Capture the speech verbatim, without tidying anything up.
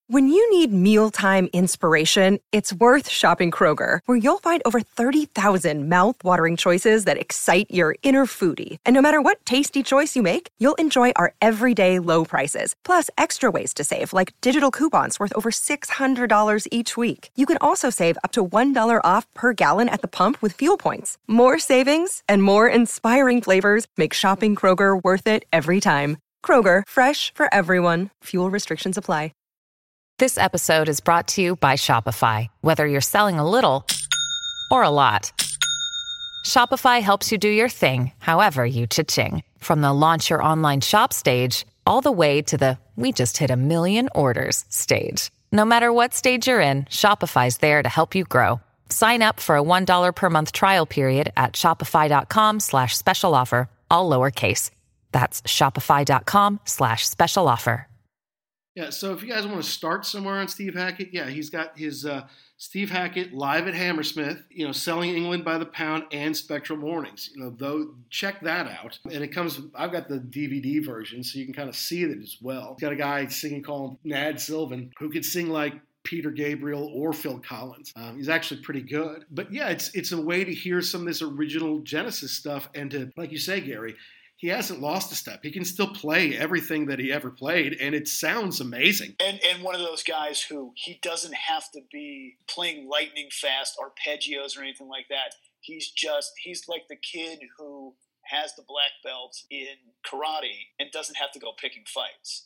When you need mealtime inspiration, it's worth shopping Kroger, where you'll find over thirty thousand mouth-watering choices that excite your inner foodie. And no matter what tasty choice you make, you'll enjoy our everyday low prices, plus extra ways to save, like digital coupons worth over six hundred dollars each week. You can also save up to one dollar off per gallon at the pump with fuel points. More savings and more inspiring flavors make shopping Kroger worth it every time. Kroger, fresh for everyone. Fuel restrictions apply. This episode is brought to you by Shopify. Whether you're selling a little or a lot, Shopify helps you do your thing, however you cha-ching. From the launch your online shop stage, all the way to the we just hit a million orders stage. No matter what stage you're in, Shopify's there to help you grow. Sign up for a one dollar per month trial period at shopify.com slash special offer, all lowercase. That's shopify.com slash special offer. Yeah, so if you guys want to start somewhere on Steve Hackett, yeah, he's got his uh, Steve Hackett live at Hammersmith, you know, Selling England by the Pound and Spectral Mornings. You know, though, check that out. And it comes, I've got the D V D version, so you can kind of see it as well. He's got a guy singing called Nad Sylvan who could sing like Peter Gabriel or Phil Collins. Um, he's actually pretty good. But yeah, it's it's a way to hear some of this original Genesis stuff and to, like you say, Gary, he hasn't lost a step. He can still play everything that he ever played, and it sounds amazing. And and one of those guys who he doesn't have to be playing lightning fast arpeggios or anything like that. He's just, he's like the kid who has the black belt in karate and doesn't have to go picking fights.